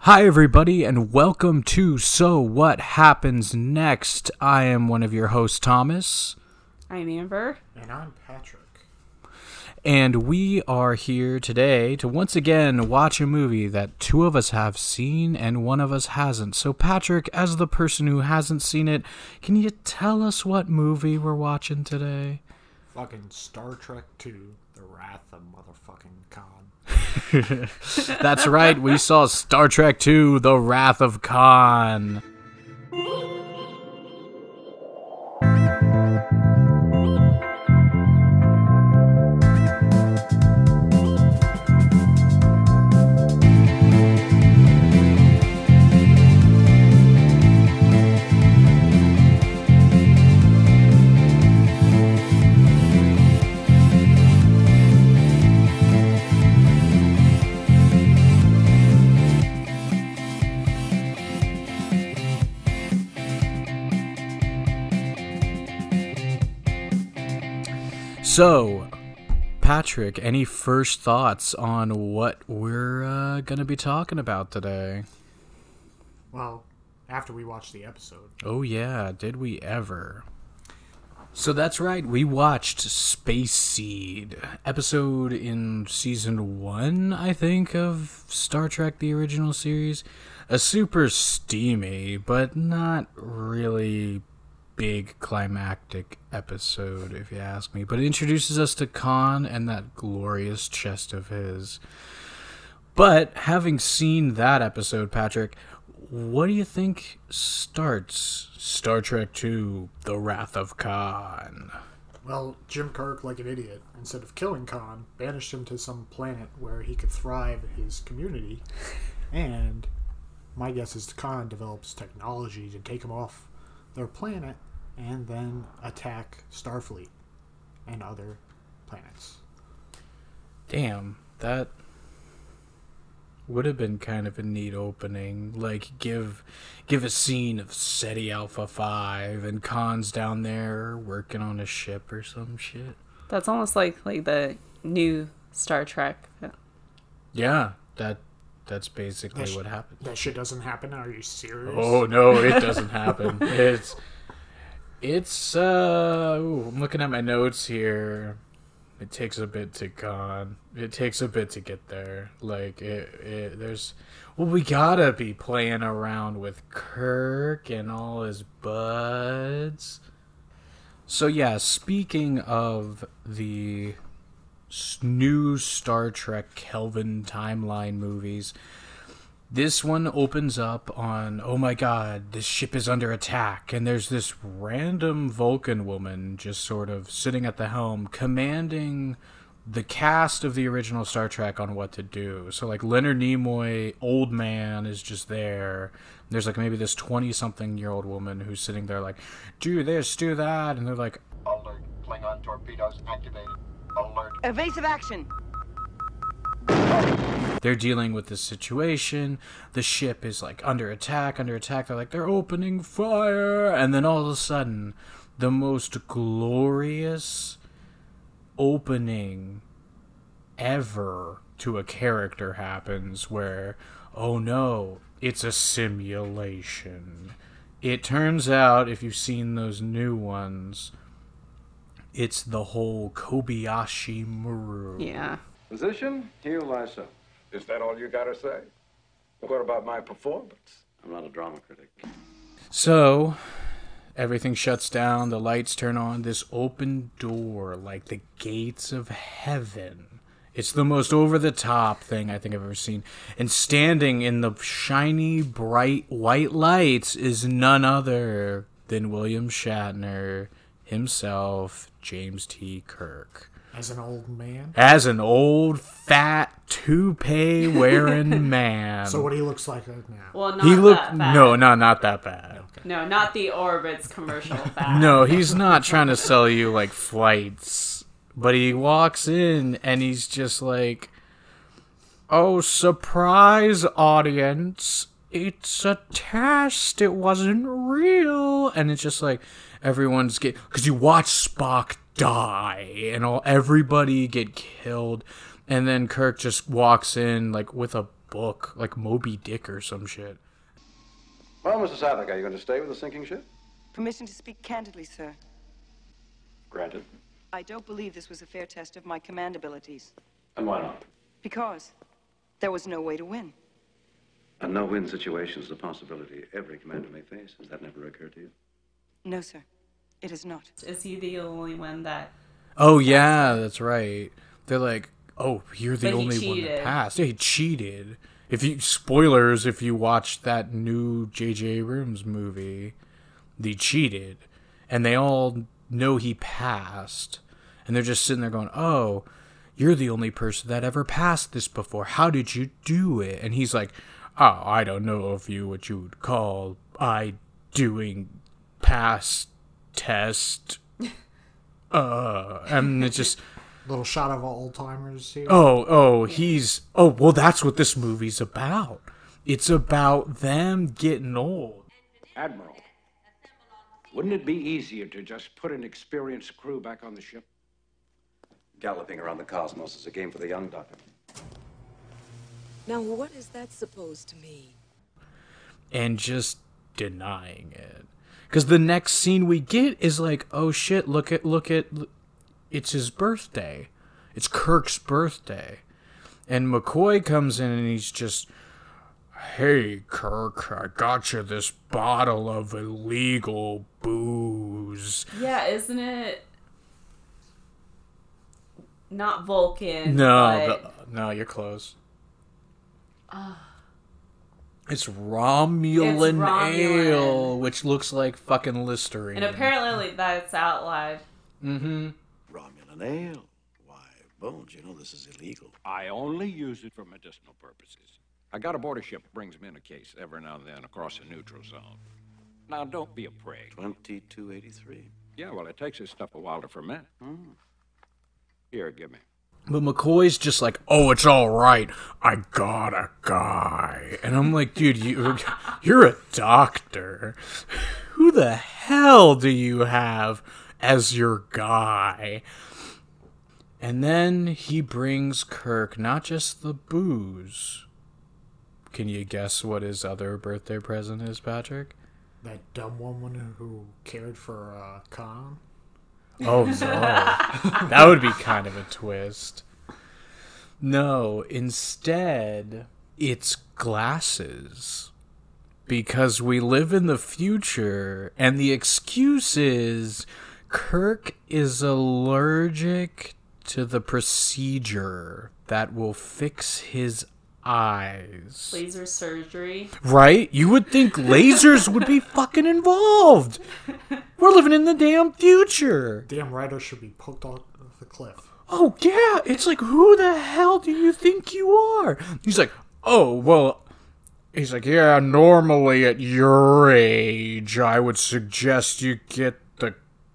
Hi everybody and welcome to So What Happens Next. I am one of your hosts, Thomas. I'm Amber. And I'm Patrick. And we are here today to once again watch a movie that two of us have seen and one of us hasn't. So Patrick, as the person who hasn't seen it, can you tell us what movie we're watching today? Fucking Star Trek II, The Wrath of Motherfucking Khan. That's right, we saw Star Trek II, The Wrath of Khan. So, Patrick, any first thoughts on what we're going to be talking about today? Well, after we watched the episode. Oh yeah, did we ever? So that's right, we watched Space Seed, episode in season 1, I think, of Star Trek the original series. A super steamy, but not really big climactic episode, if you ask me. But it introduces us to Khan and that glorious chest of his. But having seen that episode, Patrick, what do you think starts Star Trek II, The Wrath of Khan? Well, Jim Kirk, like an idiot, instead of killing Khan, banished him to some planet where he could thrive his community. And my guess is Khan develops technology to take him off their planet and then attack Starfleet and other planets. Damn, that would have been kind of a neat opening. Like, give a scene of SETI Alpha 5 and Khan's down there working on a ship or some shit. That's almost like the new Star Trek. Yeah, that's basically what happened. That shit doesn't happen? Are you serious? Oh, no, it doesn't happen. I'm looking at my notes here. It takes a bit to Khan. It takes a bit to get there. Like, we gotta be playing around with Kirk and all his buds. So yeah, speaking of the new Star Trek Kelvin timeline movies, this one opens up on, oh my god, this ship is under attack, and there's this random Vulcan woman just sort of sitting at the helm commanding the cast of the original Star Trek on what to do. So like Leonard Nimoy, old man, is just there. There's like maybe this 20-something-year-old woman who's sitting there like, do this, do that, and they're like, alert, Klingon torpedoes activated. Alert. Evasive action. They're dealing with this situation. The ship is like under attack. They're like, they're opening fire. And then all of a sudden, the most glorious opening ever to a character happens where, oh no, it's a simulation. It turns out, if you've seen those new ones, it's the whole Kobayashi Maru. Yeah. Position, heel lyso. Is that all you gotta say? What about my performance? I'm not a drama critic. So, everything shuts down, the lights turn on, this open door, like the gates of heaven. It's the most over-the-top thing I think I've ever seen. And standing in the shiny, bright, white lights is none other than William Shatner himself, James T. Kirk. As an old man? As an old, fat, toupee-wearing man. So what he looks like right now? Well, that bad. No, not that bad. Okay. No, not the Orbitz commercial bad. No, he's not trying to sell you, like, flights. But he walks in, and he's just like, oh, surprise, audience. It's a test. It wasn't real. And it's just like, everyone's getting... Because you watch Spock die, and everybody get killed. And then Kirk just walks in, like, with a book, like Moby Dick or some shit. Well, Mr. Savick, are you going to stay with the sinking ship? Permission to speak candidly, sir. Granted. I don't believe this was a fair test of my command abilities. And why not? Because there was no way to win. A no-win situation is a possibility every commander may face. Has that never occurred to you? No, sir. It is not. Is he the only one that... Oh, yeah, that's right. They're like, oh, you're the But he only one that cheated. passed. Yeah, he cheated. Spoilers, if you watched that new J.J. Abrams movie, he cheated. And they all know he passed. And they're just sitting there going, oh, you're the only person that ever passed this before. How did you do it? And he's like, oh, I don't know if you what you would call doing pass test. And it's just Little shot of old timers here. well, that's what this movie's about. It's about them getting old. Admiral, wouldn't it be easier to just put an experienced crew back on the ship? Galloping around the cosmos is a game for the young, Doctor. Now, what is that supposed to mean? And just denying it. Because the next scene we get is like, oh shit, look at, it's his birthday. It's Kirk's birthday. And McCoy comes in and he's just, hey, Kirk, I got you this bottle of illegal booze. Yeah, isn't it... Not Vulcan, No, but... no, you're close. It's Romulan ale, which looks like fucking Listerine. And apparently that's outlawed. Mm-hmm. Romulan ale? Why, Bones, you know this is illegal. I only use it for medicinal purposes. I got aboard a ship that brings me in a case every now and then across the neutral zone. Now, don't be a prig. 2283. Yeah, well, it takes this stuff a while to ferment. Here, give me. But McCoy's just like, oh, it's all right. I got a guy. And I'm like, dude, you're a doctor. Who the hell do you have as your guy? And then he brings Kirk not just the booze. Can you guess what his other birthday present is, Patrick? That dumb woman who cared for Khan. Oh, no. That would be kind of a twist. No, instead, it's glasses. Because we live in the future, and the excuse is Kirk is allergic to the procedure that will fix his eyes. Laser surgery. Right? You would think lasers would be fucking involved. We're living in the damn future. Damn writer should be poked off the cliff. Oh, yeah. It's like, who the hell do you think you are? He's like, oh, well... He's like, yeah, normally at your age, I would suggest you get the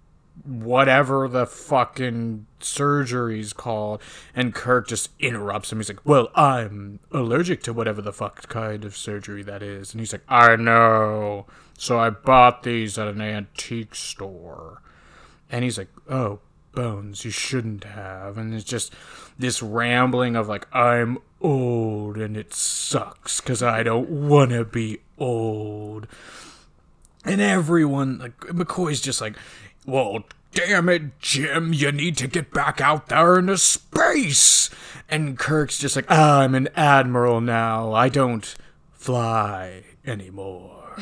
whatever the fucking surgery's called. And Kirk just interrupts him. He's like, well, I'm allergic to whatever the fuck kind of surgery that is. And he's like, I know. So I bought these at an antique store. And he's like, oh, Bones, you shouldn't have. And it's just this rambling of like, I'm old and it sucks because I don't want to be old. And everyone, like, McCoy's just like, well, damn it, Jim, you need to get back out there into space. And Kirk's just like, I'm an admiral now. I don't fly anymore.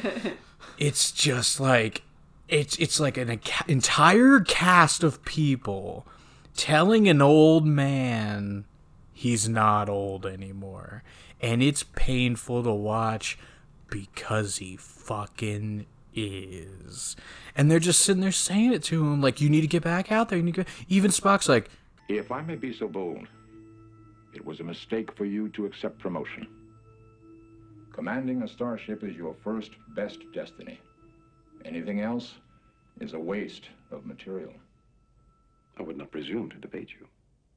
It's just like, it's like an entire cast of people telling an old man he's not old anymore. And it's painful to watch because he fucking is. And they're just sitting there saying it to him, like, you need to get back out there. You need to Even Spock's like, If I may be so bold, it was a mistake for you to accept promotion. Commanding a starship is your first best destiny. Anything else is a waste of material. I would not presume to debate you.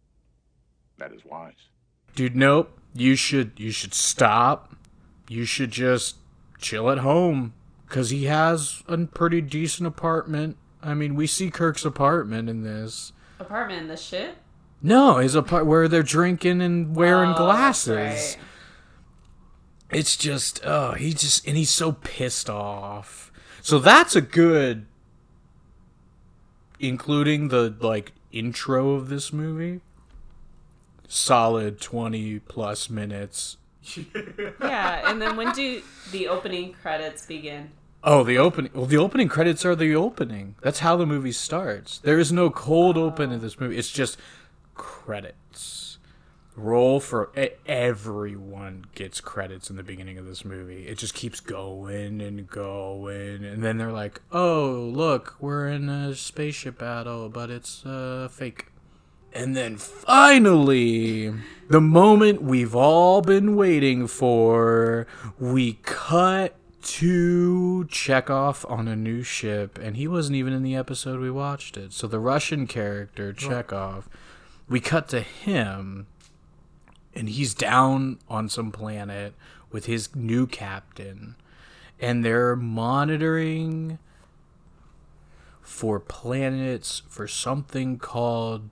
That is wise. dude, nope. You should stop. You should just chill at home. Because he has a pretty decent apartment. I mean, we see Kirk's apartment in this. Apartment in the ship? No, his apartment where they're drinking and wearing glasses. That's right. it's just, he's so pissed off. So that's a good, including the, like, intro of this movie, solid 20 plus minutes. Yeah, and then when do the opening credits begin? Oh, the opening credits are the opening. That's how the movie starts. There is no cold open in this movie. It's just credits. Roll for everyone gets credits in the beginning of this movie. It just keeps going and going, and then they're like, "Oh, look, we're in a spaceship battle, but it's fake." And then finally, the moment we've all been waiting for, we cut to Chekhov on a new ship, and he wasn't even in the episode we watched it. So the Russian character, Chekhov, we cut to him, and he's down on some planet with his new captain, and they're monitoring for planets for something called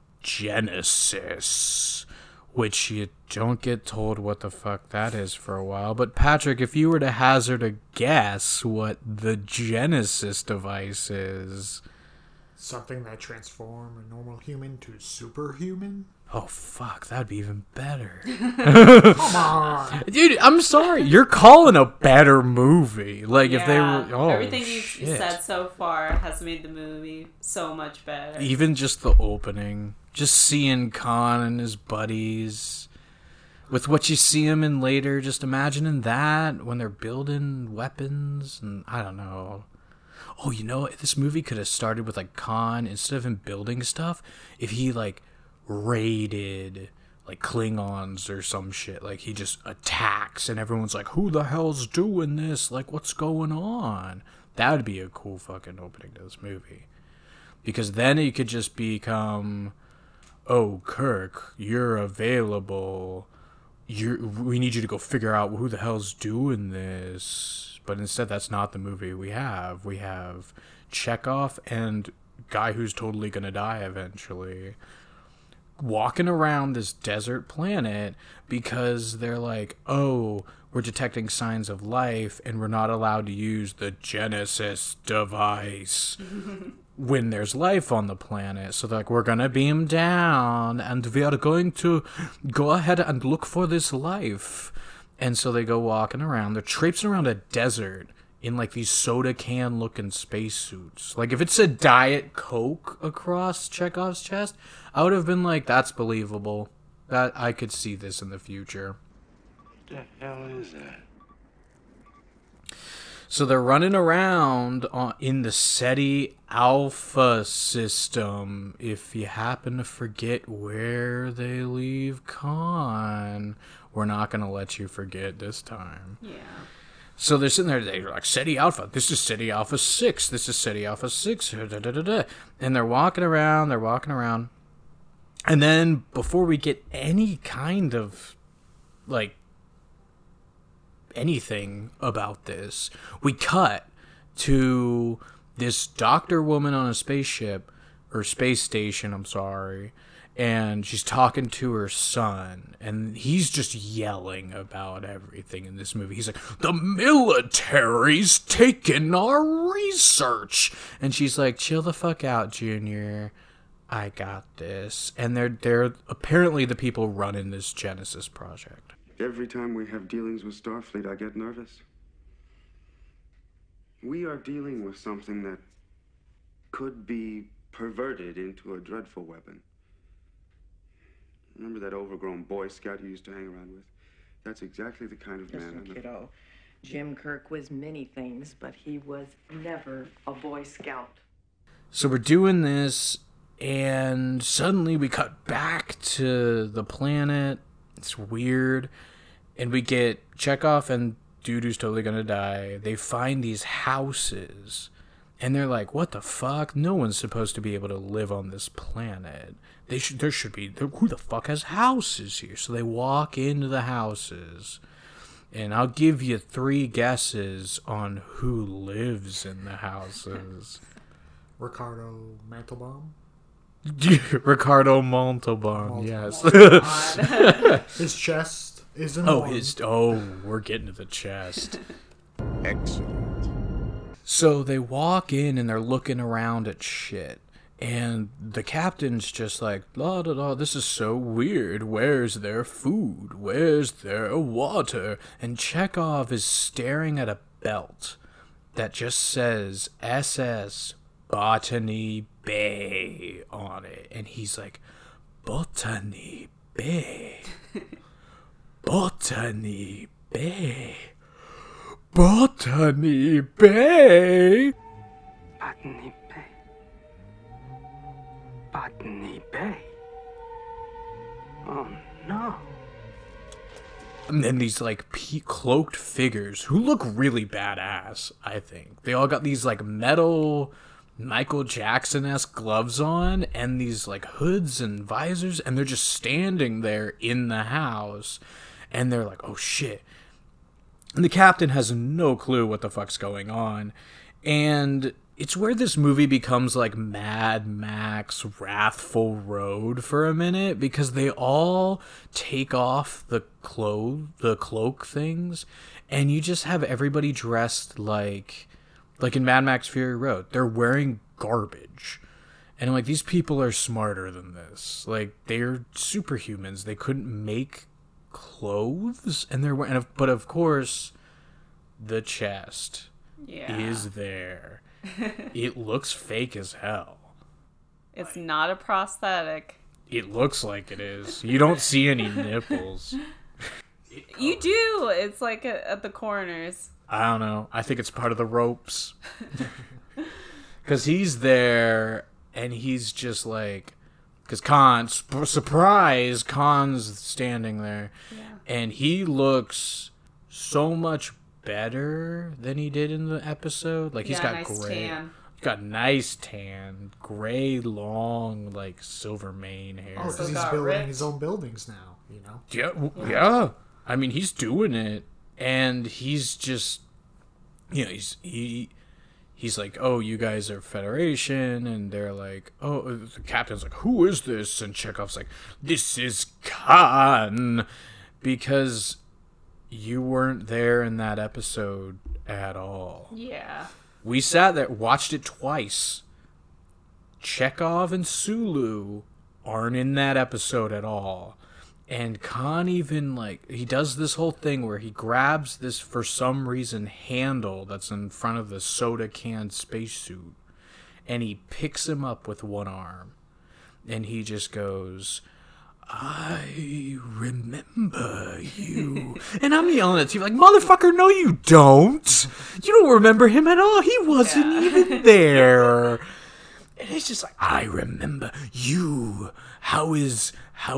Genesis, which you don't get told what the fuck that is for a while. But Patrick, if you were to hazard a guess what the Genesis device is. Something that transforms a normal human to superhuman? Oh, fuck, that'd be even better. Come on! Dude, I'm sorry. You're calling a better movie. Like, if they were... Oh, everything you've shit. said so far has made the movie so much better. Even just the opening. Just seeing Khan and his buddies. With what you see him in later, just imagining that when they're building weapons. And I don't know. Oh, you know, this movie could have started with, like, Khan, instead of him building stuff, if he, like, raided, like, Klingons or some shit. Like, he just attacks, and everyone's like, who the hell's doing this? Like, what's going on? That would be a cool fucking opening to this movie. Because then it could just become, oh, Kirk, you're available. We need you to go figure out who the hell's doing this. But instead, that's not the movie we have. We have Chekhov and guy who's totally gonna die eventually walking around this desert planet because they're like, oh, we're detecting signs of life and we're not allowed to use the Genesis device when there's life on the planet. So they're like, we're gonna beam down and we are going to go ahead and look for this life. And so they go walking around. They're traipsing around a desert in, like, these soda can-looking spacesuits. Like, if it said Diet Coke across Chekhov's chest, I would have been like, that's believable. That I could see this in the future. What the hell is that? So they're running around in the SETI Alpha system. If you happen to forget where they leave Khan, we're not going to let you forget this time. Yeah. So they're sitting there, they're like, SETI Alpha, this is SETI Alpha 6, this is SETI Alpha 6, and they're walking around. And then before we get any kind of, like, anything about this, we cut to this doctor woman on a spaceship, or space station, I'm sorry, and she's talking to her son, and he's just yelling about everything in this movie. He's like, the military's taking our research, and she's like, chill the fuck out, Junior, I got this. And they're apparently the people running this Genesis project. Every time we have dealings with Starfleet, I get nervous. We are dealing with something that could be perverted into a dreadful weapon. Remember that overgrown Boy Scout you used to hang around with? That's exactly the kind of man. Listen, kiddo, Jim Kirk was many things, but he was never a Boy Scout. So we're doing this, and suddenly we cut back to the planet. It's weird. And we get Chekhov and dude who's totally gonna die. They find these houses. And they're like, what the fuck? No one's supposed to be able to live on this planet. There should be... Who the fuck has houses here? So they walk into the houses. And I'll give you 3 guesses on who lives in the houses. Ricardo Mantelbaum? Ricardo Montalban, yes. His chest. is enormous. We're getting to the chest. Excellent. So they walk in and they're looking around at shit. And the captain's just like, la da da, this is so weird. Where's their food? Where's their water? And Chekhov is staring at a belt that just says SS Botany Bay on it. And he's like, Botany Bay. Botany Bay. Botany Bay. Botany Bay. Botany Bay. Oh no. And then these like cloaked figures who look really badass, I think. They all got these like metal Michael Jackson-esque gloves on and these like hoods and visors, and they're just standing there in the house, and they're like, oh shit. And the captain has no clue what the fuck's going on. And it's where this movie becomes like Mad Max Wrathful Road for a minute, because they all take off the cloak things, and you just have everybody dressed like in Mad Max Fury Road. They're wearing garbage. And like, these people are smarter than this. Like, they're superhumans. They couldn't make clothes, and they're wearing, but of course the chest is there. It looks fake as hell. It's not a prosthetic. It looks like it is. You don't see any nipples. You do. It's like at the corners. I don't know. I think it's part of the ropes. Because he's there, and he's just like, because surprise, Khan's standing there, and he looks so much better than he did in the episode. Like, he's got nice gray, tan. he's got nice tan, gray, long, like silver mane hair. Oh, because he's building his own buildings now, you know? Yeah. I mean, he's doing it, and he's just, you know, he's like, oh, you guys are Federation, and they're like, oh, the captain's like, who is this? And Chekhov's like, this is Khan, because you weren't there in that episode at all. Yeah. We sat there, watched it twice. Chekhov and Sulu aren't in that episode at all. And Khan even, like, he does this whole thing where he grabs this, for some reason, handle that's in front of the soda can spacesuit, and he picks him up with one arm. And he just goes, I remember you. And I'm yelling at you like, motherfucker, no you don't. You don't remember him at all. He wasn't even there. And it's just like, I remember you. How is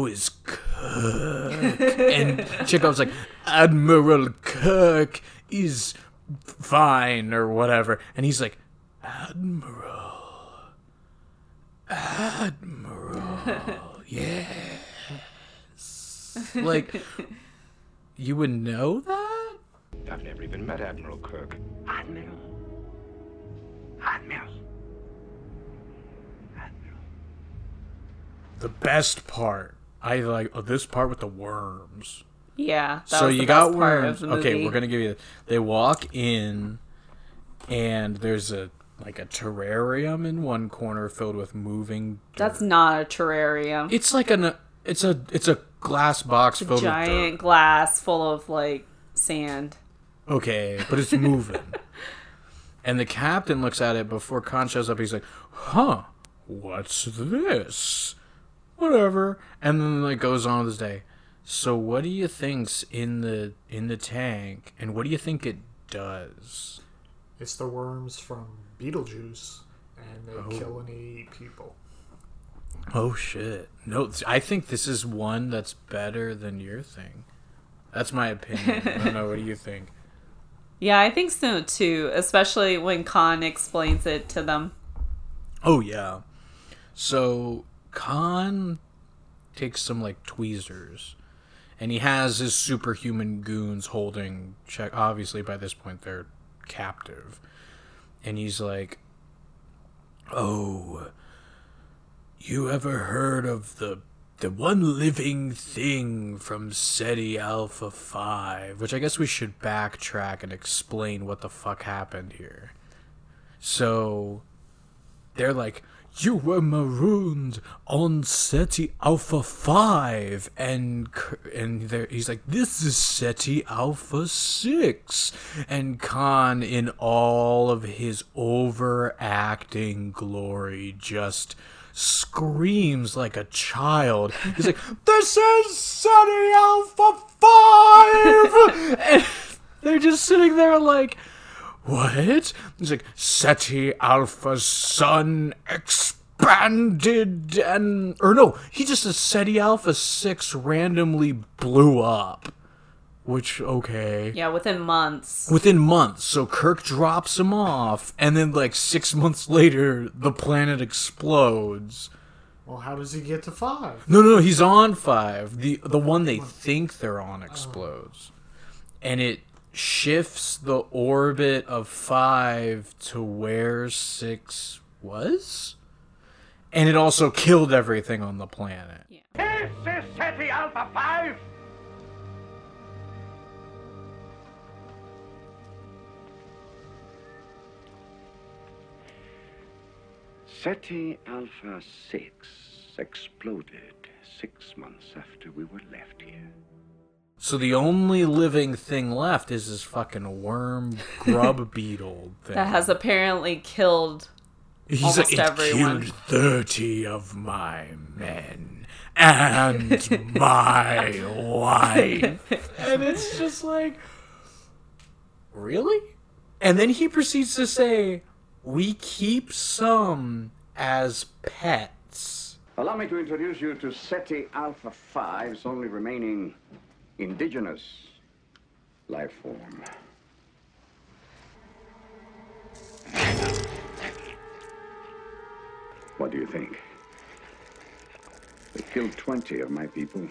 Kirk? And Chekhov's like, Admiral Kirk is fine or whatever. And he's like, Admiral, yes. Like, you would know that? I've never even met Admiral Kirk. Admiral. The best part, I like this part with the worms. Yeah, so you got worms. Okay, we're gonna give you. They walk in, and there's a terrarium in one corner filled with moving dirt. That's not a terrarium. It's like it's a glass box filled with giant dirt. Glass full of like sand. Okay, but it's moving. And the captain looks at it before Khan shows up. He's like, "Huh, what's this? Whatever." And then like goes on with his day. So what do you think's in the tank, and what do you think it does? It's the worms from Beetlejuice, and they kill and eat people. Oh shit! No, I think this is one that's better than your thing. That's my opinion. I don't know. What do you think? Yeah, I think so too. Especially when Khan explains it to them. Oh yeah. So Khan takes some like tweezers, and he has his superhuman goons holding check. Obviously, by this point, they're captive, and he's like, "Oh, you ever heard of the the one living thing from Ceti Alpha 5, which I guess we should backtrack and explain what the fuck happened here. So, they're like, you were marooned on Ceti Alpha 5, and he's like, this is Ceti Alpha 6, and Khan, in all of his overacting glory, just screams like a child. He's like, this is Ceti Alpha 5! And they're just sitting there like, what? He's like, Ceti Alpha's sun expanded and... Or no, he just says Ceti Alpha 6 randomly blew up. Which, okay. Yeah, within months. Within months. So Kirk drops him off, and then like 6 months later, the planet explodes. Well, how does he get to 5? No, he's on 5. The one they think they're on explodes. And it shifts the orbit of 5 to where 6 was? And it also killed everything on the planet. This is Ceti Alpha 5! Ceti Alpha 6 exploded 6 months after we were left here. So the only living thing left is this fucking worm grub beetle thing. That has apparently killed almost everyone. Killed 30 of my men and my wife. And it's just like, really? And then he proceeds to say, we keep some as pets. Allow me to introduce you to Ceti Alpha 5's only remaining indigenous life form. What do you think? They killed 20 of my people,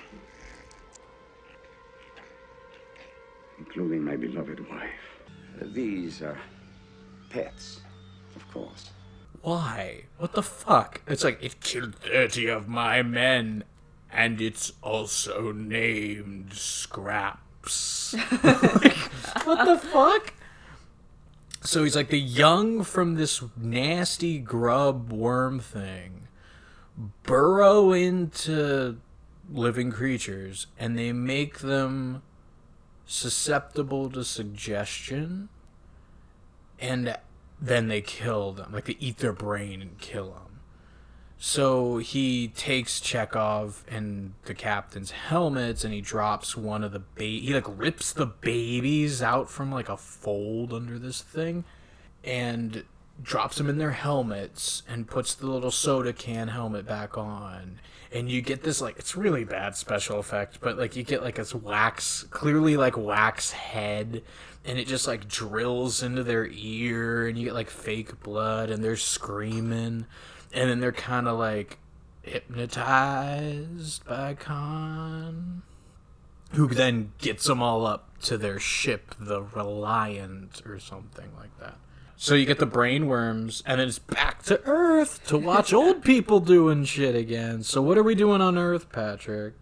including my beloved wife. These are pets, of course. Why? What the fuck? It's like, it killed 30 of my men, and it's also named Scraps. Like, what the fuck? So he's like, the young from this nasty grub worm thing burrow into living creatures, and they make them susceptible to suggestion, and then they kill them. Like, they eat their brain and kill them. So he takes Chekhov and the captain's helmets, and he drops one of the he like rips the babies out from like a fold under this thing and drops them in their helmets and puts the little soda can helmet back on. And you get this, like, it's really bad special effect, but like you get like this clearly like wax head, and it just like drills into their ear, and you get like fake blood, and they're screaming. And then they're kind of like hypnotized by Khan, who then gets them all up to their ship, the Reliant or something like that. So you get the brain worms, and then it's back to Earth to watch old people doing shit again. So what are we doing on Earth, Patrick?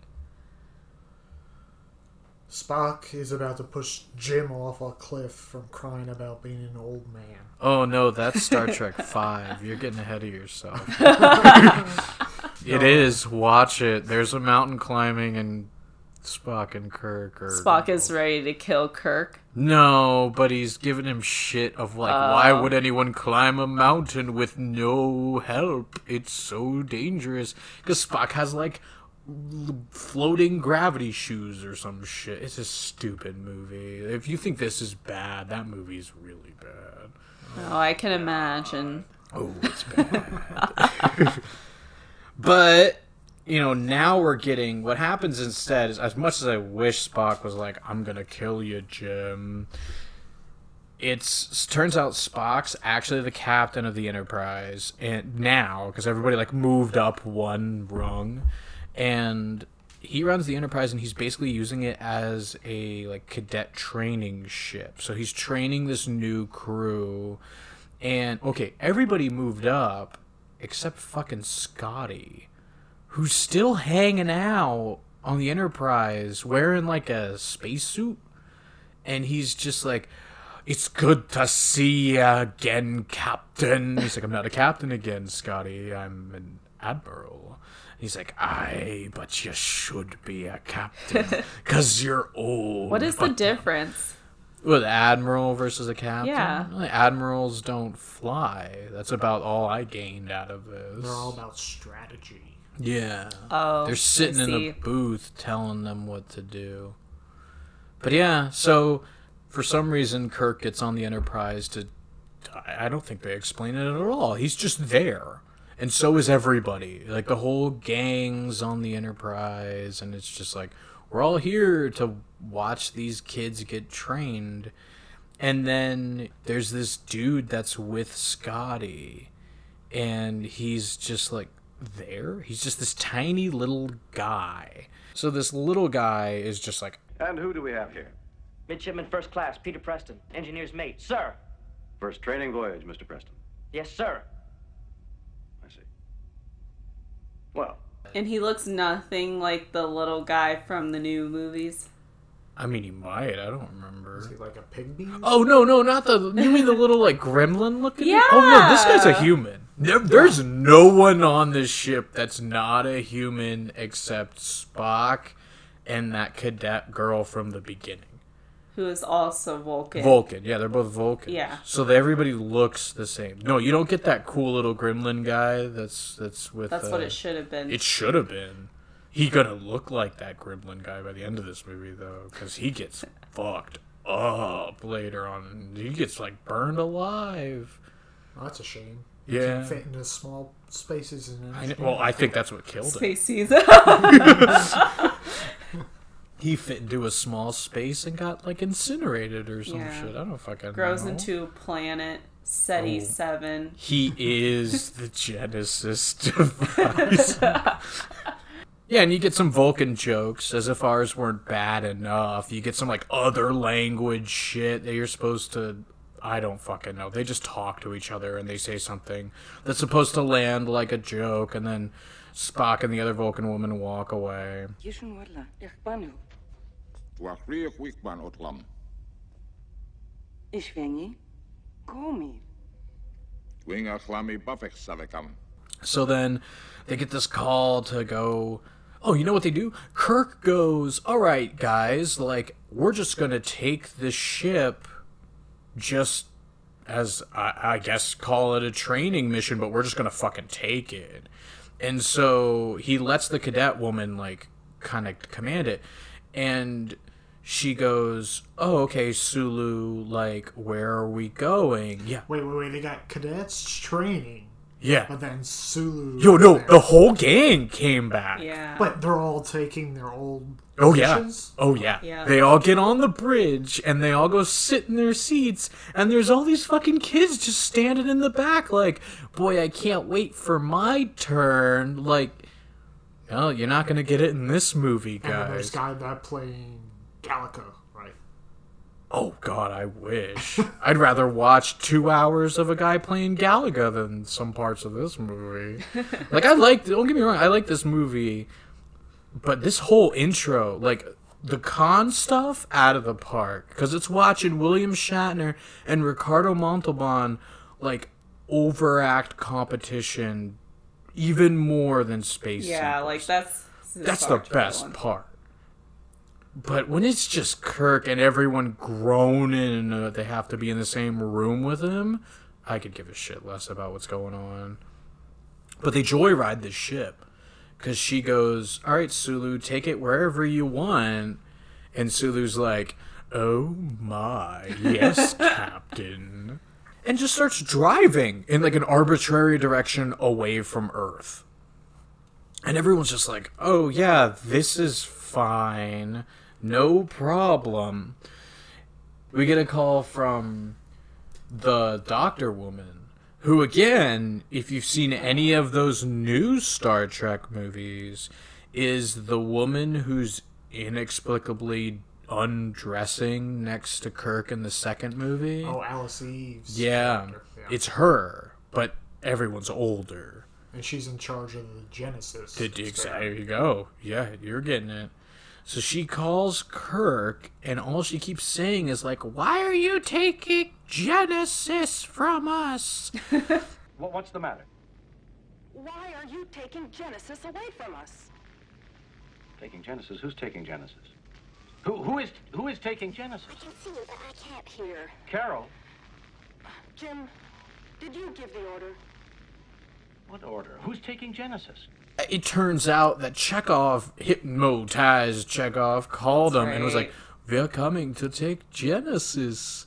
Spock is about to push Jim off a cliff from crying about being an old man. Oh no, that's Star Trek 5. You're getting ahead of yourself. It is. Watch it. There's a mountain climbing, and Spock and Kirk are... Spock is ready to kill Kirk. No, but he's giving him shit of like, why would anyone climb a mountain with no help? It's so dangerous. Because Spock has like floating gravity shoes or some shit. It's a stupid movie. If you think this is bad, that movie's really bad. Oh, I can imagine. Oh, it's bad. But, you know, now we're getting... What happens instead is, as much as I wish Spock was like, I'm gonna kill you, Jim, turns out Spock's actually the captain of the Enterprise, and now, because everybody, like, moved up one rung, and he runs the Enterprise, and he's basically using it as a, like, cadet training ship. So he's training this new crew, and, okay, everybody moved up, except fucking Scotty, who's still hanging out on the Enterprise wearing like a spacesuit. And he's just like, "It's good to see you again, Captain." He's like, "I'm not a captain again, Scotty. I'm an admiral." He's like, "Aye, but you should be a captain because you're old." What is the difference? Well, the admiral versus a captain? Yeah. Admirals don't fly. That's about all I gained out of this. They're all about strategy. Yeah. Oh, they're sitting I in see. a booth telling them what to do. But yeah, so for some reason Kirk gets on the Enterprise to... I don't think they explain it at all. He's just there. And so is everybody. Like, the whole gang's on the Enterprise, and it's just like, we're all here to watch these kids get trained. And then there's this dude that's with Scotty, and he's just like there. He's just this tiny little guy. So this little guy is just like... And who do we have here? Midshipman First Class, Peter Preston, engineer's mate. Sir! First training voyage, Mr. Preston. Yes, sir. I see. Well, And he looks nothing like the little guy from the new movies. I mean, he might. I don't remember. Is he like a pig bean? Oh, no, not the... You mean the little, like, gremlin looking? Yeah! Oh, no, this guy's a human. There's no one on this ship that's not a human except Spock and that cadet girl from the beginning. Who is also Vulcan. Vulcan. Yeah, they're both Vulcans. Yeah. So everybody looks the same. No, you don't get that cool little gremlin guy that's with... That's what it should have been. It should have been. He gonna look like that gremlin guy by the end of this movie, though, because he gets fucked up later on. He gets, like, burned alive. Oh, that's a shame. Yeah. You can't fit into small spaces. I think that's what killed him. Spaces. He fit into a small space and got, like, incinerated or some shit. I don't fucking Grows know. into planet SETI 7. He is the Genesis device. Yeah, and you get some Vulcan jokes, as if ours weren't bad enough. You get some, like, other language shit that you're supposed to... I don't fucking know. They just talk to each other and they say something that's supposed to land like a joke, and then Spock and the other Vulcan woman walk away. So then they get this call to go... Oh, you know what they do? Kirk goes, "All right, guys, like, we're just going to take this ship just as, I guess, call it a training mission, but we're just going to fucking take it." And so he lets the cadet woman, like, kind of command it. And she goes, "Oh, okay, Sulu, like, where are we going?" Yeah. Wait. They got cadets training. Yeah. But then Sulu... Yo, no, the whole gang came back. Yeah. But they're all taking their old Oh yeah. positions? Oh yeah. Yeah. They all get on the bridge and they all go sit in their seats, and there's all these fucking kids just standing in the back like, "Boy, I can't wait for my turn." Like, well, you're not gonna get it in this movie, And then there's guys. guy that playing Gallico, right? Oh god, I wish. I'd rather watch 2 hours of a guy playing Galaga than some parts of this movie. Like, don't get me wrong, I like this movie, but this whole intro, like, the con stuff, out of the park. Because it's watching William Shatner and Ricardo Montalban, like, overact competition even more than Space Yeah, Seekers. like, that's the best part. But when it's just Kirk and everyone groaning and they have to be in the same room with him, I could give a shit less about what's going on. But they joyride this ship. Because she goes, "All right, Sulu, take it wherever you want." And Sulu's like, "Oh my, yes, Captain." And just starts driving in, like, an arbitrary direction away from Earth. And everyone's just like, "Oh yeah, this is fine. No problem." We get a call from the doctor woman, who, again, if you've seen any of those new Star Trek movies, is the woman who's inexplicably undressing next to Kirk in the second movie. Oh, Alice Eve's Yeah, character. Yeah. it's her, but everyone's older. And she's in charge of the Genesis. There you go. Yeah, you're getting it. So she calls Kirk, and all she keeps saying is like, "Why are you taking Genesis from us?" What's the matter? Why are you taking Genesis away from us? Taking Genesis? Who's taking Genesis? Who is taking Genesis? I can see you, but I can't hear. Carol? Jim, did you give the order? What order? Who's taking Genesis? It turns out that Chekhov, hypnotized Chekhov, called him and was like, "We're coming to take Genesis.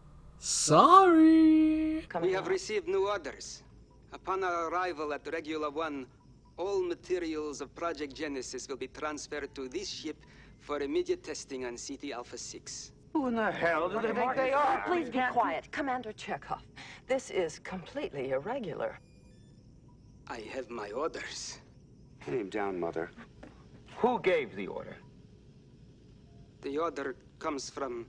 Sorry." We have received new orders. Upon our arrival at Regula 1, all materials of Project Genesis will be transferred to this ship for immediate testing on CT Alpha 6. Who in the hell do they think they are? Please be quiet. Commander Chekhov, this is completely irregular. I have my orders. Put him down, Mother. Who gave the order? The order comes from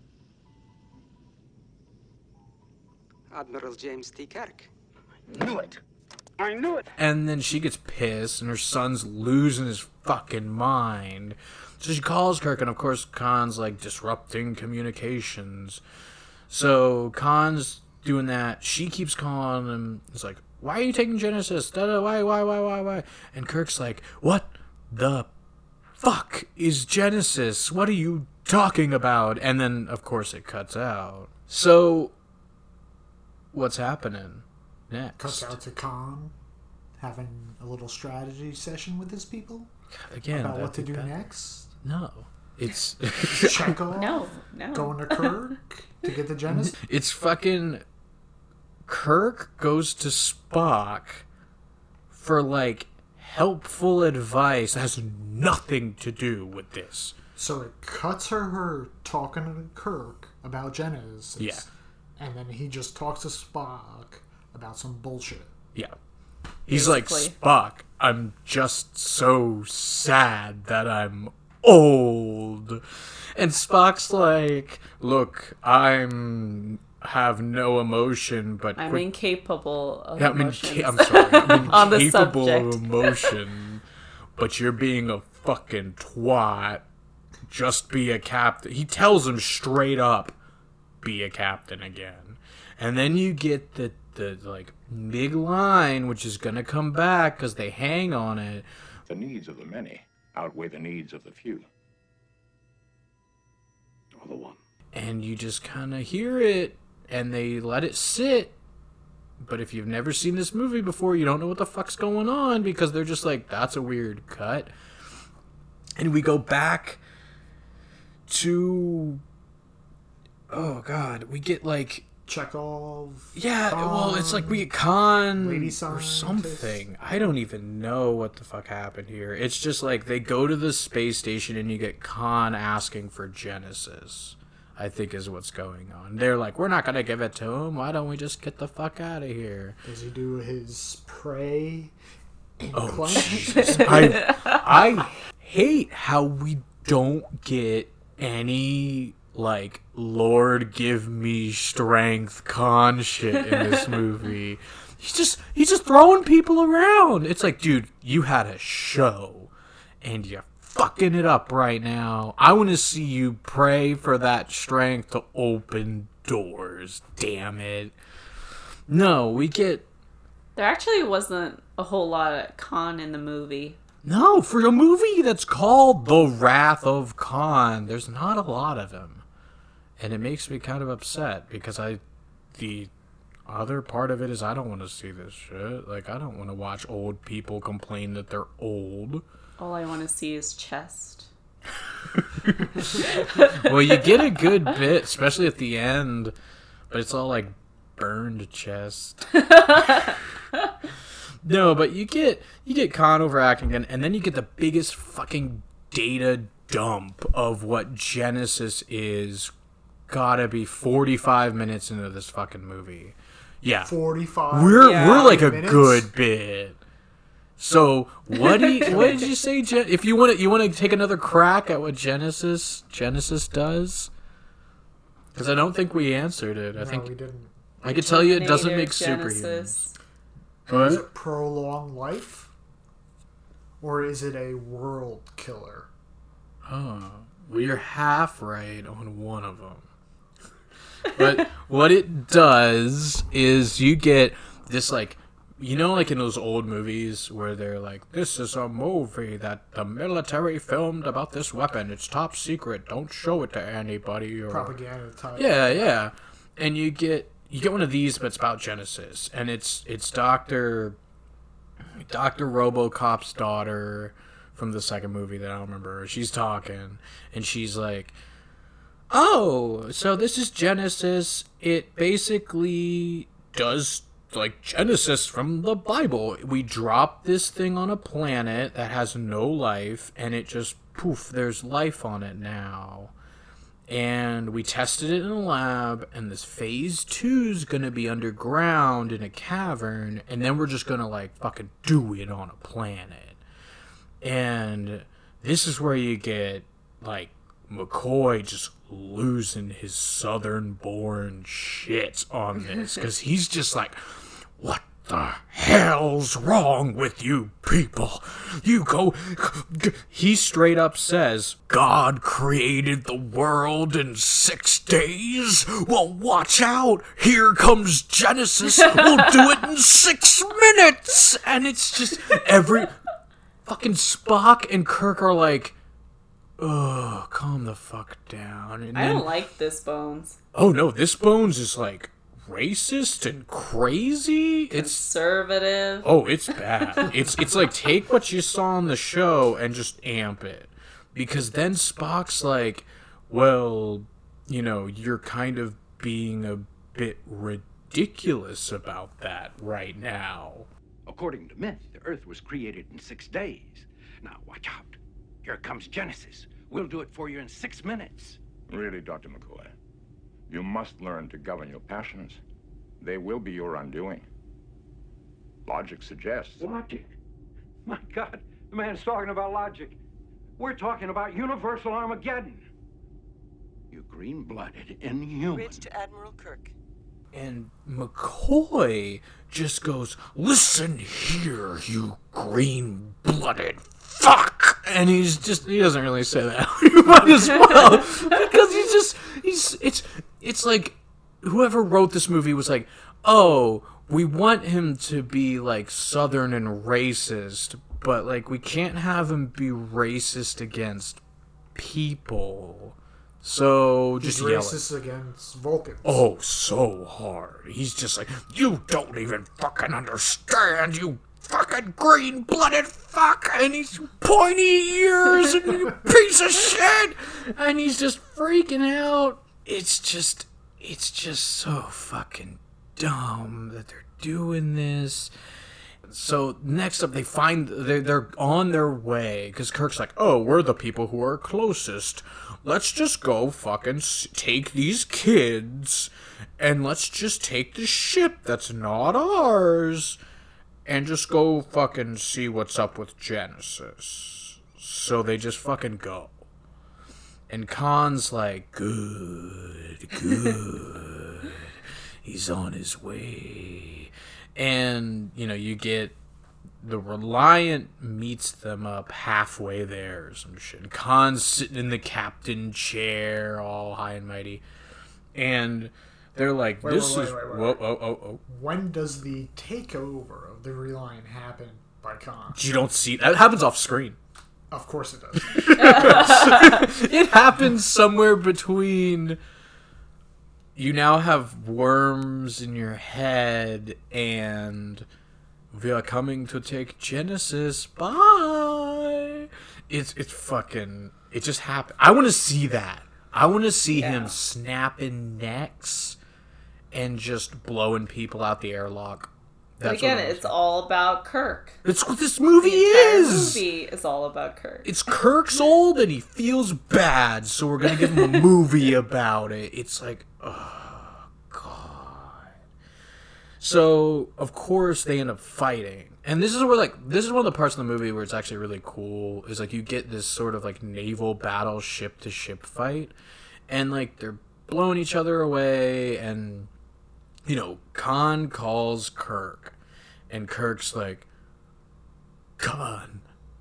Admiral James T. Kirk. Knew it. I knew it. And then she gets pissed, and her son's losing his fucking mind. So she calls Kirk, and of course Khan's like disrupting communications. So Khan's doing that. She keeps calling him. It's like, "Why are you taking Genesis? Why? And Kirk's like, "What the fuck is Genesis? What are you talking about?" And then, of course, it cuts out. So, what's happening next? Cuts out to Khan having a little strategy session with his people. Again, about what to do next. No. It's Chekhov. No. Going to Kirk to get the Genesis. It's fucking Kirk goes to Spock for like helpful advice that has nothing to do with this. So it cuts her talking to Kirk about Genesis. Yeah. And then he just talks to Spock about some bullshit. Yeah. He's like, "Spock, I'm just so sad that I'm old." And Spock's like, "Look, have no emotion, but I'm incapable of I'm emotions." I'm sorry. I'm On the incapable of subject. emotion, but you're being a fucking twat. Just be a captain. He tells him straight up, "Be a captain again." And then you get the like big line, which is gonna come back because they hang on it. The needs of the many outweigh the needs of the few. Or the one. And you just kind of hear it, and they let it sit. But if you've never seen this movie before, you don't know what the fuck's going on, because they're just like, "That's a weird cut." And we go back to... Oh, God. We get, like... Chekhov. Yeah, Khan, well, it's like we get Khan lady or scientist. something. I don't even know what the fuck happened here. It's just like they go to the space station and you get Khan asking for Genesis, I think is what's going on. They're like, "We're not going to give it to him. Why don't we just get the fuck out of here?" Does he do his pray? Oh, Jesus. I hate how we don't get any... like, "Lord, give me strength" Khan shit in this movie. He's just throwing people around. It's like, dude, you had a show and you're fucking it up right now. I want to see you pray for that strength to open doors. Damn it. No, we get... There actually wasn't a whole lot of Khan in the movie. No, for a movie that's called The Wrath of Khan, there's not a lot of him. And it makes me kind of upset because the other part of it is I don't want to see this shit. Like, I don't want to watch old people complain that they're old. All I want to see is chest. Well, you get a good bit, especially at the end, but it's all like burned chest. No, but you get Khan overacting again, and then you get the biggest fucking data dump of what Genesis is. Gotta be 45 minutes into this fucking movie. Yeah. 45? We're like a minutes? good bit. So, what did you say, if you want to take another crack at what Genesis does? Because I don't think we answered it. I think we didn't. I could tell you it doesn't Terminator, make Genesis. superhumans. What? Does it prolong life? Or is it a world killer? Oh, well, you're half right on one of them. But what it does is you get this, like, you know, like in those old movies where they're like, this is a movie that the military filmed about this weapon. It's top secret. Don't show it to anybody. Or Propaganda type. Yeah. And you get one of these, but it's about Genesis, and it's Dr. RoboCop's daughter from the second movie that I don't remember. She's talking, and she's like, oh, so this is Genesis. It basically does like Genesis from the Bible. We drop this thing on a planet that has no life, and it just, poof, there's life on it now. And we tested it in a lab, and this phase 2 is going to be underground in a cavern, and then we're just going to, like, fucking do it on a planet. And this is where you get, like, McCoy just losing his southern-born shit on this, because he's just like, what the hell's wrong with you people? He straight up says, God created the world in 6 days? Well, watch out. Here comes Genesis. We'll do it in 6 minutes. And it's just every fucking Spock and Kirk are like, ugh, calm the fuck down. And I don't like this Bones. Oh no, this Bones is like racist and crazy. Conservative. It's bad. It's like, take what you saw on the show and just amp it, because then Spock's like, well, you know, you're kind of being a bit ridiculous about that right now. According to myth, the Earth was created in 6 days. Now, watch out. Here comes Genesis. We'll do it for you in 6 minutes. Really, Dr. McCoy, you must learn to govern your passions. They will be your undoing. Logic suggests... Logic? My God, the man's talking about logic. We're talking about universal Armageddon. You green-blooded inhuman. Bridge to Admiral Kirk. And McCoy just goes, listen here, you green-blooded fuck! And he doesn't really say that. You might as well. Because it's like, whoever wrote this movie was like, oh, we want him to be, like, Southern and racist, but, like, we can't have him be racist against people. So, just He's yell racist against Vulcans. Oh, so hard. He's just like, you don't even fucking understand, you fucking green-blooded fuck, and he's pointy ears, and you piece of shit, and he's just freaking out. It's just so fucking dumb that they're doing this. So next up, they find they're on their way, because Kirk's like, oh, we're the people who are closest. Let's just go fucking take these kids, and let's just take the ship that's not ours, and just go fucking see what's up with Genesis. So they just fucking go. And Khan's like, good. He's on his way. And, you know, you get the Reliant meets them up halfway there or some shit. And Khan's sitting in the captain chair, all high and mighty. And they're like, Wait. Whoa. When does the takeover of the Reliant happen by Khan? You don't see... That happens off screen. Of course it does. It happens somewhere between... You now have worms in your head, and we are coming to take Genesis. Bye. It's fucking. It just happened. I want to see that. I want to see him snapping necks and just blowing people out the airlock. But again, it's all about Kirk. It's what this movie is. The movie is all about Kirk. It's Kirk's old and he feels bad, so we're gonna give him a movie about it. It's like, oh god. So of course they end up fighting, and this is one of the parts of the movie where it's actually really cool. Is like you get this sort of like naval battle, ship to ship fight, and like they're blowing each other away, and you know, Khan calls Kirk, And Kirk's like, Khan.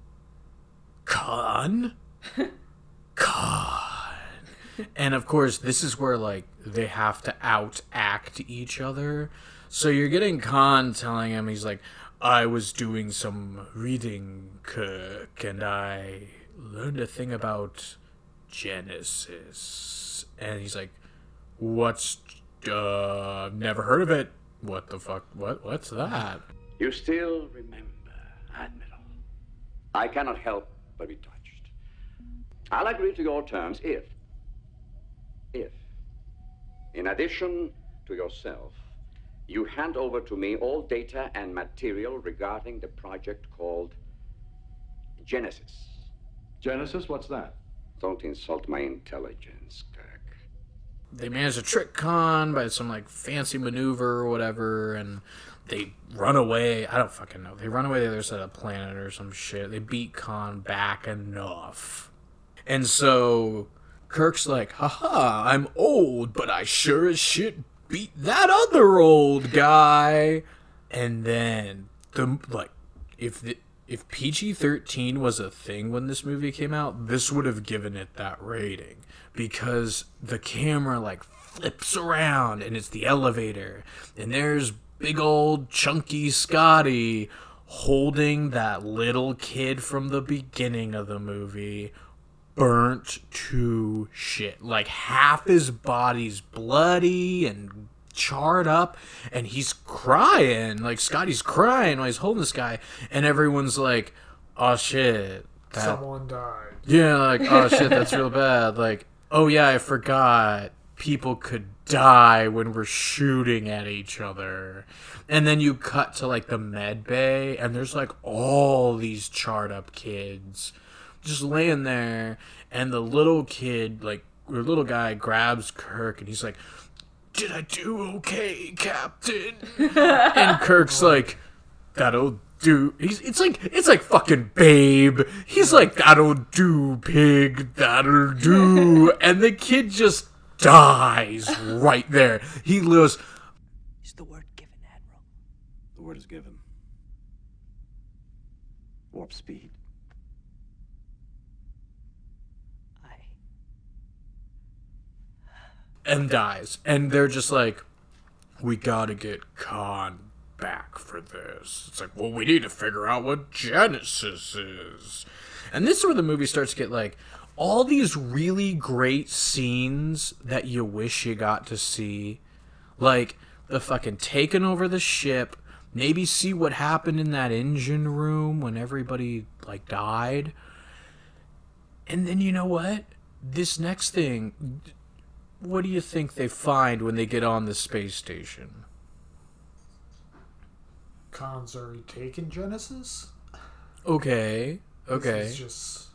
And of course, this is where, like, they have to out-act each other. So you're getting Khan telling him, he's like, I was doing some reading, Kirk, and I learned a thing about Genesis. And he's like, what's, never heard of it. What the fuck? What's that? You still remember, Admiral. I cannot help but be touched. I'll agree to your terms if, in addition to yourself, you hand over to me all data and material regarding the project called Genesis. Genesis? What's that? Don't insult my intelligence, Kirk. They manage to trick Khan by some, like, fancy maneuver or whatever, and they run away. I don't fucking know. They run away to the other side of the planet or some shit. They beat Khan back enough. And so Kirk's like, haha, I'm old, but I sure as shit beat that other old guy. And then, if PG-13 was a thing when this movie came out, this would have given it that rating. Because the camera, like, flips around, and it's the elevator. And there's big old chunky Scotty holding that little kid from the beginning of the movie, burnt to shit. Like, half his body's bloody and charred up, and he's crying. Like, Scotty's crying while he's holding this guy, and everyone's like, oh shit, someone died. Yeah, like, oh shit, that's real bad. Like, oh yeah, I forgot people could die when we're shooting at each other. And then you cut to, like, the med bay, and there's, like, all these charred up kids just laying there, and the little kid, like, the little guy grabs Kirk, and he's like, did I do okay, Captain? And Kirk's like, that'll do. It's like fucking Babe. He's like, that'll do, pig, that'll do. And the kid just dies right there. He lives. Is the word given, Admiral? The word is given. Warp speed. And dies. And they're just like, we gotta get Khan back for this. It's like, well, we need to figure out what Genesis is. And this is where the movie starts to get, like, all these really great scenes that you wish you got to see. Like, the fucking taking over the ship, maybe see what happened in that engine room when everybody, like, died. And then, you know what? This next thing, what do you think they find when they get on the space station? Khan's already taken Genesis? Okay. This is just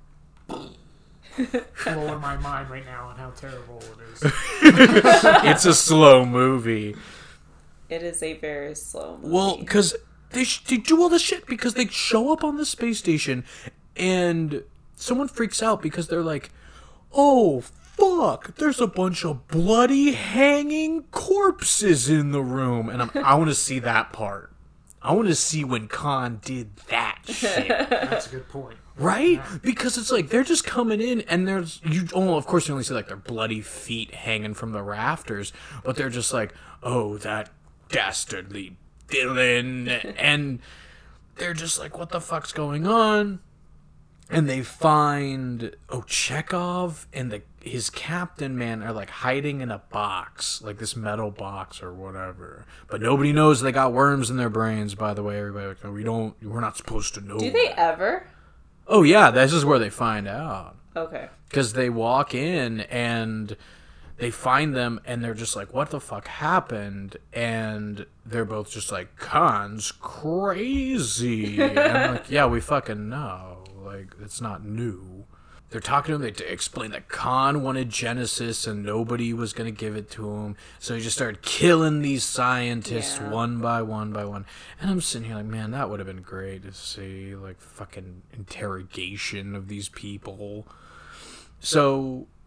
blowing my mind right now on how terrible it is. It's a slow movie. It is a very slow movie. Well, because they do all this shit because they show up on the space station and someone freaks out because they're like, oh, fuck, there's a bunch of bloody hanging corpses in the room. And I want to see that part. I want to see when Khan did that shit. That's a good point. Right? Yeah. Because it's like, they're just coming in and of course you only see, like, their bloody feet hanging from the rafters, but they're just like, oh, that dastardly villain. And they're just like, what the fuck's going on? And they find, Chekhov and his captain, man, are, like, hiding in a box, like this metal box or whatever. But nobody knows they got worms in their brains, by the way. Everybody, like, we're not supposed to know. Do they ever? Oh, yeah, this is where they find out. Okay. Because they walk in and they find them and they're just like, what the fuck happened? And they're both just like, Khan's crazy. And I'm like, yeah, we fucking know. Like, it's not new. They're talking to him. They explain that Khan wanted Genesis and nobody was going to give it to him. So he just started killing these scientists one by one by one. And I'm sitting here like, man, that would have been great to see. Like, fucking interrogation of these people. So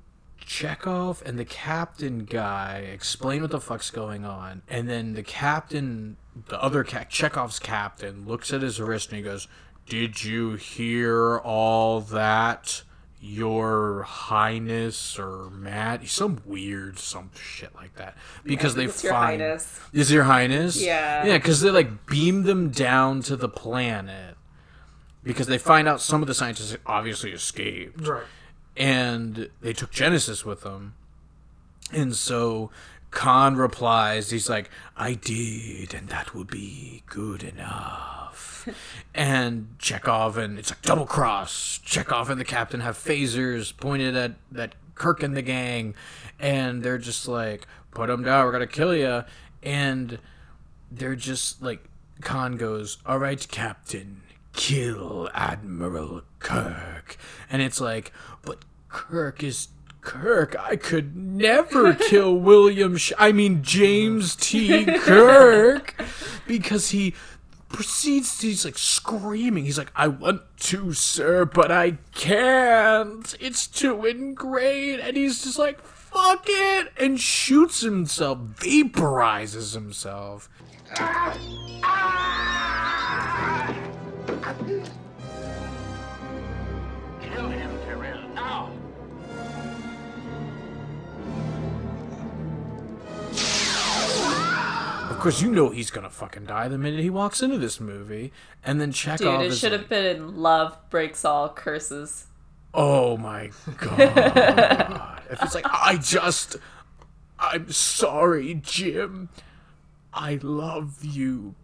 Chekhov and the captain guy explain what the fuck's going on, and then the captain, Chekhov's captain, looks at his wrist and he goes, "Did you hear all that, Your Highness?" or Matt, some shit like that, because they it's find Your Highness. Is Your Highness? Yeah, because they like beam them down to the planet because they find out some of the scientists obviously escaped. Right. And they took Genesis with them. And so Khan replies, he's like, "I did, and that would be good enough." And Chekhov, and it's like double cross. Chekhov and the captain have phasers pointed at Kirk and the gang. And they're just like, "Put him down, we're going to kill you." And they're just like, Khan goes, "All right, Captain, kill Admiral Kirk." And it's like, but Kirk is Kirk. I could never kill James T. Kirk, because he proceeds to, he's like screaming. He's like, "I want to, sir, but I can't. It's too ingrained." And he's just like, "Fuck it," and shoots himself, vaporizes himself. Kill him, Tyrell, now! Of course, you know he's gonna fucking die the minute he walks into this movie. And then Chekhov Dude, it should have been "Love breaks all curses." Oh my god. If it's like, "I'm sorry, Jim. I love you."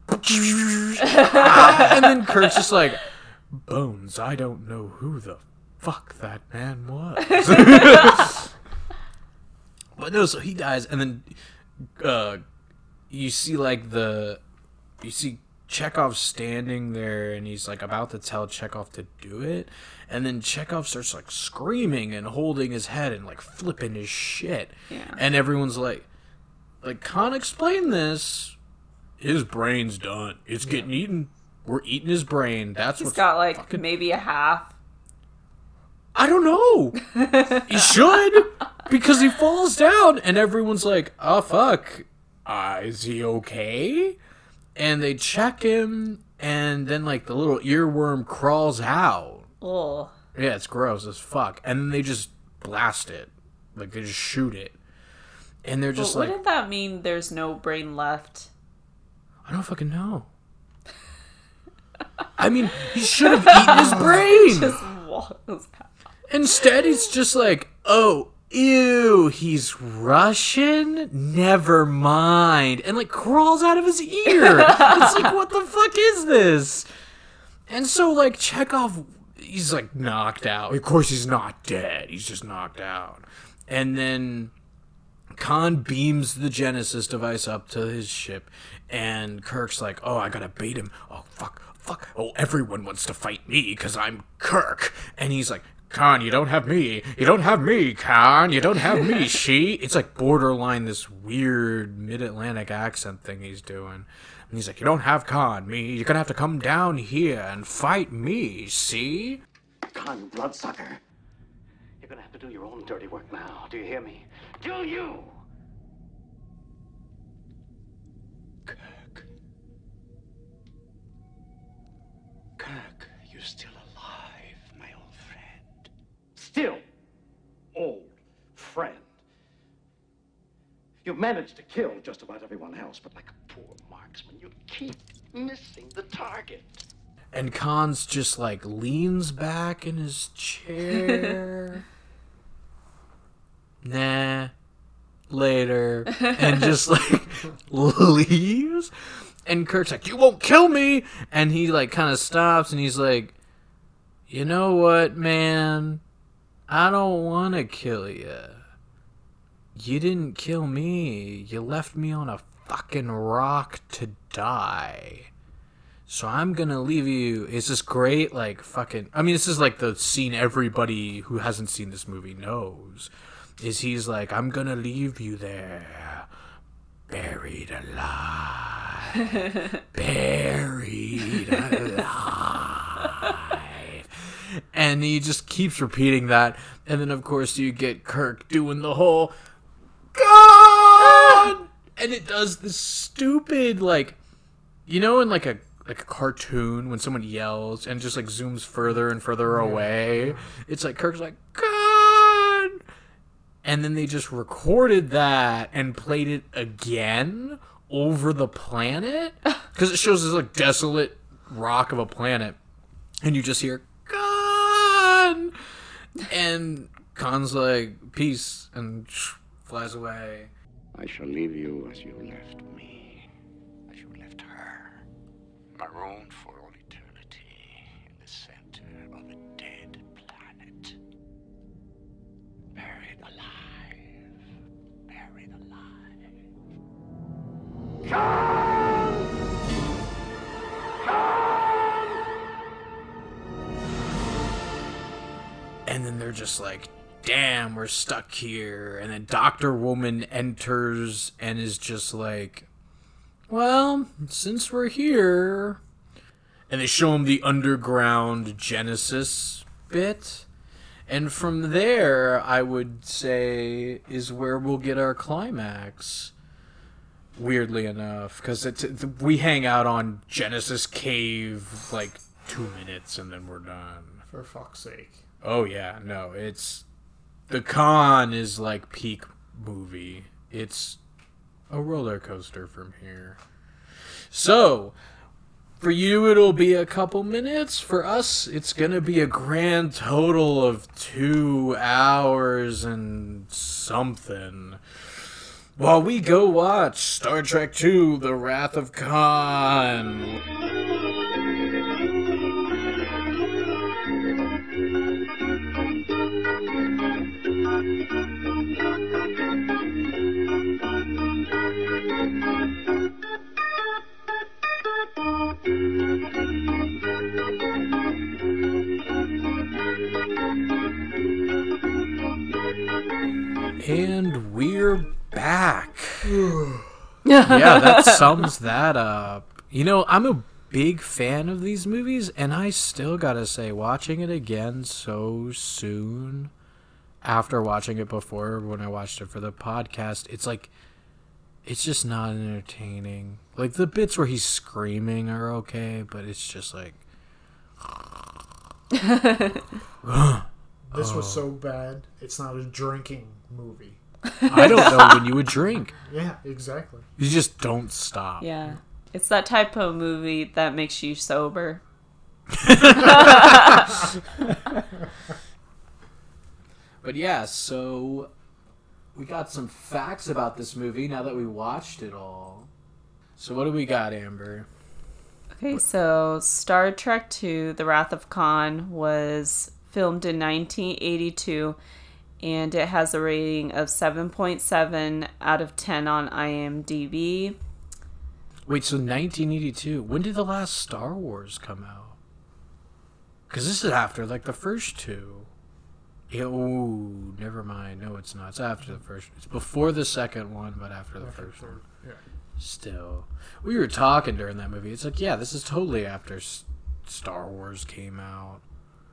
And then Kirk's just like, "Bones, I don't know who the fuck that man was." But no, so he dies, and then you see Chekhov standing there, and he's like about to tell Chekhov to do it, and then Chekhov starts like screaming and holding his head and like flipping his shit. Yeah. And everyone's like, "Khan explained this. His brain's done. It's getting eaten. We're eating his brain." He's got like maybe a half. I don't know. He should, because he falls down, and everyone's like, "Oh fuck, is he okay?" And they check him, and then like the little earworm crawls out. Oh. Yeah, it's gross as fuck. And then they just blast it, like they just shoot it, and they're just wouldn't that mean there's no brain left? I don't fucking know. I mean, he should have eaten his brain. Just walks out. Instead, he's just like, "Oh, ew, he's Russian? Never mind." And like crawls out of his ear. It's like, what the fuck is this? And so like Chekhov, he's like knocked out. Of course he's not dead. He's just knocked out. And then Khan beams the Genesis device up to his ship, and Kirk's like, "Oh, I gotta bait him. Oh, fuck. Oh, everyone wants to fight me because I'm Kirk." And he's like, "Khan, you don't have me. You don't have me, Khan. You don't have me, she." It's like borderline this weird mid-Atlantic accent thing he's doing. And he's like, "You don't have Khan, me. You're gonna have to come down here and fight me, see?" Khan, you bloodsucker. You're gonna have to do your own dirty work now. Do you hear me? Do you? Kirk, you're still alive, my old friend. Still, old friend. You've managed to kill just about everyone else, but like a poor marksman, you keep missing the target. And Khan's just like leans back in his chair. Nah, later. And just like leaves. And Kirk's like, "You won't kill me!" And he like kind of stops, and he's like, "You know what, man? I don't want to kill you. You didn't kill me. You left me on a fucking rock to die. So I'm gonna leave you." It's this great, like, fucking... I mean, this is like the scene everybody who hasn't seen this movie knows. Is he's like, "I'm gonna leave you there. Buried alive." Buried alive. And he just keeps repeating that. And then, of course, you get Kirk doing the whole, God! And it does this stupid, like, you know, in like a cartoon when someone yells and just like zooms further and further away. It's like Kirk's like, God! And then they just recorded that and played it again over the planet. Because it shows this like desolate rock of a planet. And you just hear, Khan! And Khan's like, peace, and flies away. I shall leave you as you left me, as you left her, marooned for all eternity in the center of a dead planet. Buried alive, buried alive. Khan! Khan! And then they're just like, damn, we're stuck here. And then Dr. Woman enters and is just like, well, since we're here. And they show him the underground Genesis bit. And from there, I would say, is where we'll get our climax. Weirdly enough. Because we hang out on Genesis Cave like 2 minutes and then we're done. For fuck's sake. Oh, yeah. No, it's... The Con is like peak movie. It's a roller coaster from here. So, for you it'll be a couple minutes. For us, it's gonna be a grand total of 2 hours and something. While we go watch Star Trek II, The Wrath of Khan. And we're back. Yeah, that sums that up. You know, I'm a big fan of these movies, and I still gotta say, watching it again so soon after watching it before when I watched it for the podcast, it's like, it's just not entertaining. Like, the bits where he's screaming are okay, but it's just like... This was so bad, it's not a drinking movie. I don't know when you would drink. Yeah, exactly. You just don't stop. Yeah. It's that type of movie that makes you sober. But yeah, so we got some facts about this movie now that we watched it all. So what do we got, Amber? Okay, so Star Trek II, The Wrath of Khan, was filmed in 1982, and it has a rating of 7.7 out of 10 on IMDb. Wait, so 1982, when did the last Star Wars come out? Because this is after, like, the first two. Yeah, ooh, never mind. No, it's not. It's after the first. It's before the second one, but after the first one. Yeah. Still. We were talking during that movie. It's like, yeah, this is totally after Star Wars came out.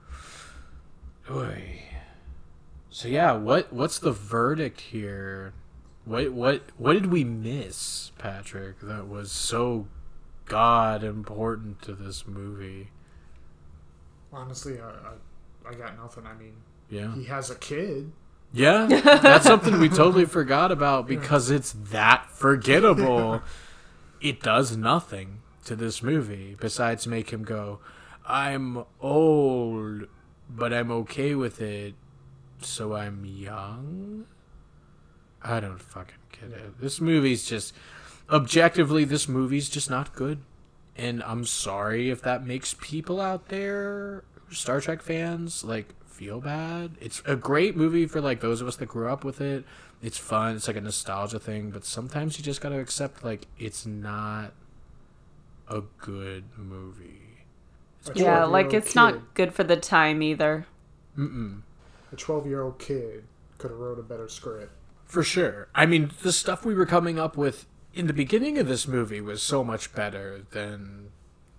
Oy. So yeah, what's the verdict here? What did we miss, Patrick, that was so god important to this movie? Honestly, I got nothing. I mean, yeah, he has a kid. Yeah, that's something we totally forgot about because it's that forgettable. It does nothing to this movie besides make him go, I'm old, but I'm okay with it, so I'm young? I don't fucking get it. This movie's just... Objectively, this movie's just not good. And I'm sorry if that makes people out there, Star Trek fans, like, feel bad. It's a great movie for, like, those of us that grew up with it. It's fun. It's like a nostalgia thing. But sometimes you just gotta accept, like, it's not a good movie. Yeah, like, it's not good for the time either. Mm-mm. A 12-year-old kid could have wrote a better script. For sure. I mean, the stuff we were coming up with in the beginning of this movie was so much better than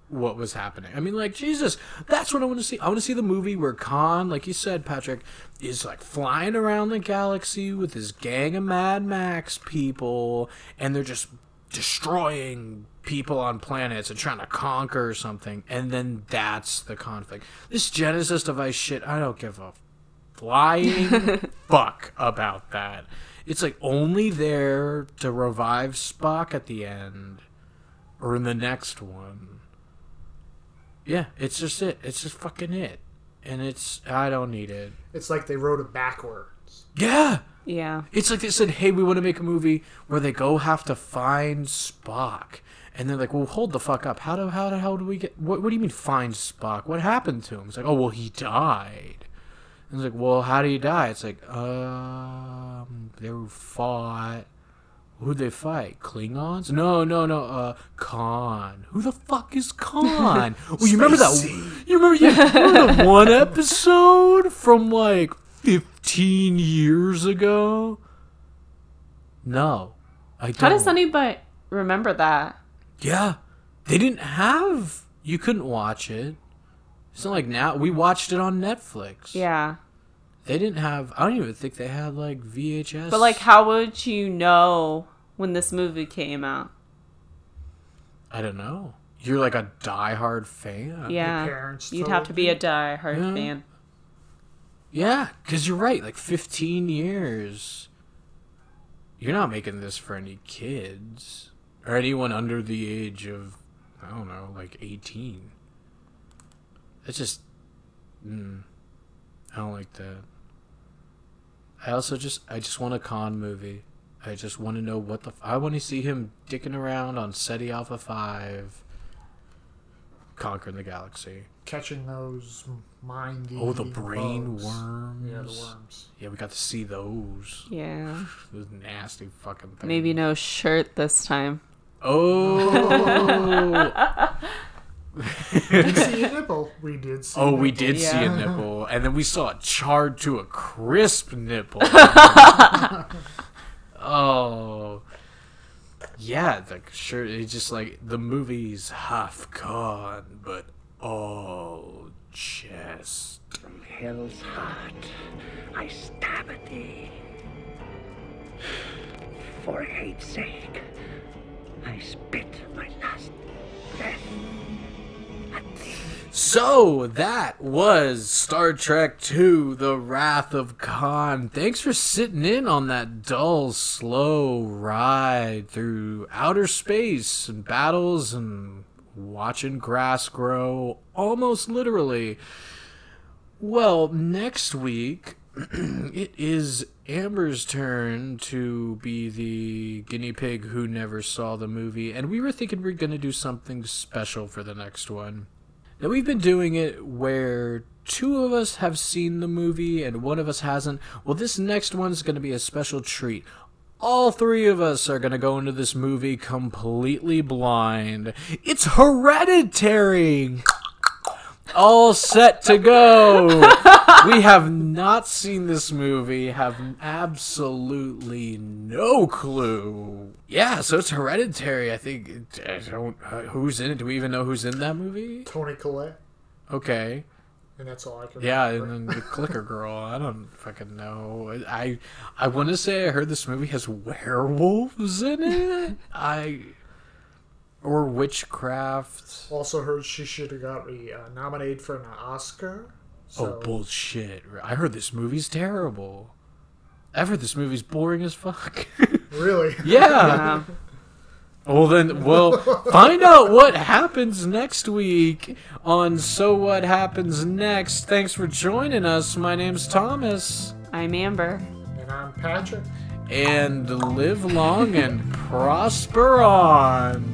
what was happening. I mean, like, Jesus, that's what I want to see. I want to see the movie where Khan, like you said, Patrick, is like flying around the galaxy with his gang of Mad Max people, and they're just destroying people on planets and trying to conquer something, and then that's the conflict. This Genesis device shit, I don't give a flying fuck about that. It's like only there to revive Spock at the end or in the next one. Yeah, it's just it. It's just fucking it. And I don't need it. It's like they wrote it backwards. Yeah. Yeah. It's like they said, hey, we want to make a movie where they go have to find Spock. And they're like, well, hold the fuck up. How the hell do we get... What do you mean find Spock? What happened to him? It's like, oh, well, he died. And it's like, well, how did he die? It's like, they fought... Who'd they fight? Klingons? No. Khan. Who the fuck is Khan? Well, you remember that? You remember the one episode from like 15 years ago? No, I don't. How does anybody remember that? Yeah, they didn't have. You couldn't watch it. It's not like now. We watched it on Netflix. Yeah. They didn't have... I don't even think they had, like, VHS. But, like, how would you know when this movie came out? I don't know. You're, like, a diehard fan. Yeah. You'd have to be a diehard fan. Yeah, because you're right. Like, 15 years. You're not making this for any kids. Or anyone under the age of, I don't know, like, 18. It's just... I don't like that. I just want a Khan movie. I just want to know what I want to see him dicking around on SETI Alpha 5, conquering the galaxy. Catching those mindy... Oh, the brain bugs. worms. Yeah, the worms. Yeah, we got to see those. Yeah. Those nasty fucking things. Maybe no shirt this time. Oh! Did you see a nipple? We did see a nipple. We did see a nipple. And then we saw a charred to a crisp nipple. Oh. Yeah, sure. It's just like the movie's half gone, but all chest. From hell's heart, I stab at thee. For hate's sake, I spit my last breath. So, that was Star Trek II, The Wrath of Khan. Thanks for sitting in on that dull, slow ride through outer space and battles and watching grass grow, almost literally. Well, next week, it is Amber's turn to be the guinea pig who never saw the movie, and we were thinking we're going to do something special for the next one. Now, we've been doing it where two of us have seen the movie and one of us hasn't. Well, this next one's going to be a special treat. All three of us are going to go into this movie completely blind. It's Hereditary! All set to go! We have not seen this movie, have absolutely no clue. Yeah, so it's Hereditary, I think. Who's in it? Do we even know who's in that movie? Toni Collette. Okay. And that's all I can remember. remember. And then the Clicker Girl. I don't fucking know. I want to say I heard this movie has werewolves in it. Or witchcraft. Also heard she should have got nominated for an Oscar. So. Oh, bullshit. I heard this movie's terrible. I've heard this movie's boring as fuck. Really? Yeah. Well, find out what happens next week on So What Happens Next. Thanks for joining us. My name's Thomas. I'm Amber. And I'm Patrick. And live long and prosper on.